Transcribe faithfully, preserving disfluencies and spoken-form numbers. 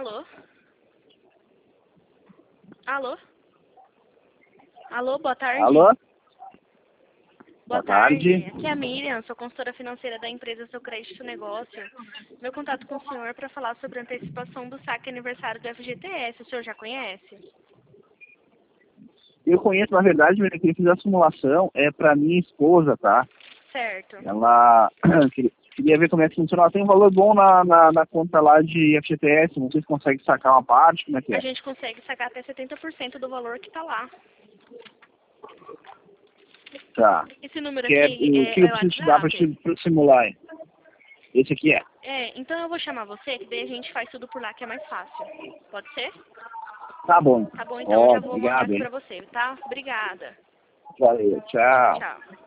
Alô? Alô? Alô, boa tarde. Alô? Boa, Boa tarde. tarde. Aqui é a Miriam, sou consultora financeira da empresa Seu Crédito Negócio. Meu contato com o senhor para falar sobre a antecipação do saque aniversário do F G T S. O senhor já conhece? Eu conheço, na verdade, Miriam, quem fez a simulação é para minha esposa, tá? Certo. Ela queria- queria ver como é que funciona. Ela tem um valor bom na, na, na conta lá de F G T S. Não sei se consegue sacar uma parte, como é que A é? gente consegue sacar até setenta por cento do valor que está lá. Tá. Esse número Que é, aqui o que é, eu é o preciso te dar para WhatsApp? simular? Esse aqui é. É, então eu vou chamar você, que daí a gente faz tudo por lá, que é mais fácil. Pode ser? Tá bom. Tá bom, então eu Ó, já vou mandar obrigado, isso hein? pra você, tá? Obrigada. Valeu, tchau. Tchau.